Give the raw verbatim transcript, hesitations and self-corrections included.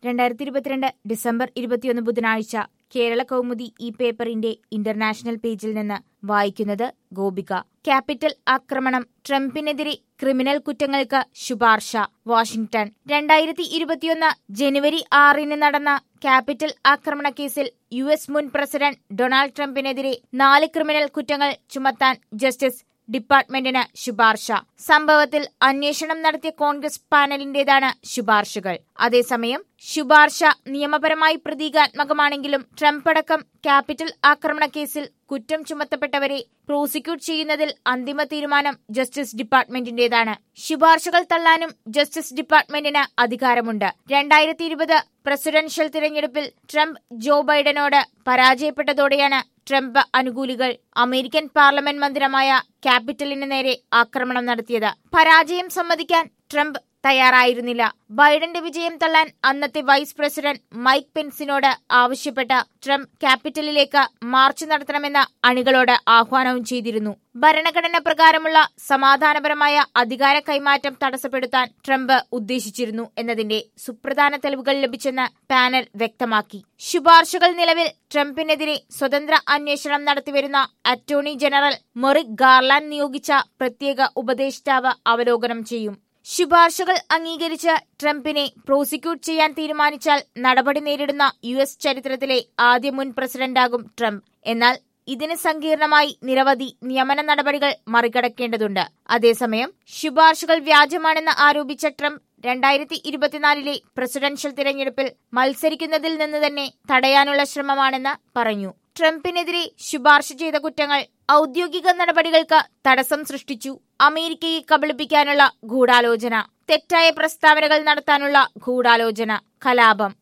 രണ്ടായിരത്തി ഇരുപത്തിരണ്ട് ഡിസംബർ ഇരുപത്തിയൊന്ന് ബുധനാഴ്ച കേരള കൗമുദി ഈ പേപ്പറിന്റെ ഇന്റർനാഷണൽ പേജിൽ നിന്ന് വായിക്കുന്നത് ഗോപിക. ക്യാപിറ്റൽ ആക്രമണം, ട്രംപിനെതിരെ ക്രിമിനൽ കുറ്റങ്ങൾക്ക് ശുപാർശ. വാഷിംഗ്ടൺ. രണ്ടായിരത്തി ഇരുപത്തിയൊന്ന് ജനുവരി ആറിന് നടന്ന ക്യാപിറ്റൽ ആക്രമണ കേസിൽ യു എസ് മുൻ പ്രസിഡന്റ് ഡൊണാൾഡ് ട്രംപിനെതിരെ നാല് ക്രിമിനൽ കുറ്റങ്ങൾ ചുമത്താൻ ജസ്റ്റിസ് ഡിപ്പാർട്ട്മെന്റിന് ശുപാർശ. സംഭവത്തിൽ അന്വേഷണം നടത്തിയ കോൺഗ്രസ് പാനലിന്റേതാണ് ശുപാർശകൾ. അതേസമയം ശുപാർശ നിയമപരമായി പ്രതീകാത്മകമാണെങ്കിലും ട്രംപ് അടക്കം ക്യാപിറ്റൽ ആക്രമണ കേസിൽ കുറ്റം ചുമത്തപ്പെട്ടവരെ പ്രോസിക്യൂട്ട് ചെയ്യുന്നതിൽ അന്തിമ തീരുമാനം ജസ്റ്റിസ് ഡിപ്പാർട്ട്മെന്റിന്റേതാണ്. ശുപാർശകൾ തള്ളാനും ജസ്റ്റിസ് ഡിപ്പാർട്ട്മെന്റിന് അധികാരമുണ്ട്. രണ്ടായിരത്തി ഇരുപത് പ്രസിഡൻഷ്യൽ തിരഞ്ഞെടുപ്പിൽ ട്രംപ് ജോ ബൈഡനോട് പരാജയപ്പെട്ടതോടെയാണ് ട്രംപ് അനുകൂലികൾ അമേരിക്കൻ പാർലമെന്റ് മന്ദിരമായ ക്യാപിറ്റലിന് നേരെ ആക്രമണം നടത്തിയത്. പരാജയം സമ്മതിക്കാൻ ട്രംപ് തയ്യാറായിരുന്നില്ല. ബൈഡന്റെ വിജയം തള്ളാൻ അന്നത്തെ വൈസ് പ്രസിഡന്റ് മൈക്ക് പെൻസിനോട് ആവശ്യപ്പെട്ട ട്രംപ് ക്യാപിറ്റലിലേക്ക് മാർച്ച് നടത്തണമെന്ന അണികളോട് ആഹ്വാനവും ചെയ്തിരുന്നു. ഭരണഘടന പ്രകാരമുള്ള സമാധാനപരമായ അധികാര കൈമാറ്റം തടസ്സപ്പെടുത്താൻ ട്രംപ് ഉദ്ദേശിച്ചിരുന്നു എന്നതിന്റെ സുപ്രധാന തെളിവുകൾ ലഭിച്ചെന്ന് പാനൽ വ്യക്തമാക്കി. ശുപാർശകൾ നിലവിൽ ട്രംപിനെതിരെ സ്വതന്ത്ര അന്വേഷണം നടത്തിവരുന്ന അറ്റോർണി ജനറൽ മെറിക് ഗാർലാൻഡ് നിയോഗിച്ച പ്രത്യേക ഉപദേഷ്ടാവ് അവലോകനം ചെയ്യും. ശുപാർശകൾ അംഗീകരിച്ച് ട്രംപിനെ പ്രോസിക്യൂട്ട് ചെയ്യാൻ തീരുമാനിച്ചാൽ നടപടി നേരിടുന്ന യു എസ് ചരിത്രത്തിലെ ആദ്യ മുൻ പ്രസിഡന്റാകും ട്രംപ്. എന്നാൽ ഇതിന് സങ്കീർണമായി നിരവധി നിയമന നടപടികൾ മറികടക്കേണ്ടതുണ്ട്. അതേസമയം ശുപാർശകൾ വ്യാജമാണെന്ന് ആരോപിച്ച ട്രംപ് രണ്ടായിരത്തി ഇരുപത്തിനാലിലെ പ്രസിഡൻഷ്യൽ തിരഞ്ഞെടുപ്പിൽ മത്സരിക്കുന്നതിൽ നിന്ന് തന്നെ തടയാനുള്ള ശ്രമമാണെന്ന് പറഞ്ഞു. ട്രംപിനെതിരെ ശുപാർശ ചെയ്ത കുറ്റങ്ങൾ ഔദ്യോഗിക നടപടികൾക്ക് തടസ്സം സൃഷ്ടിച്ചു, അമേരിക്കയെ കബളിപ്പിക്കാനുള്ള ഗൂഢാലോചന, തെറ്റായ പ്രസ്താവനകൾ നടത്താനുള്ള ഗൂഢാലോചന, കലാപം.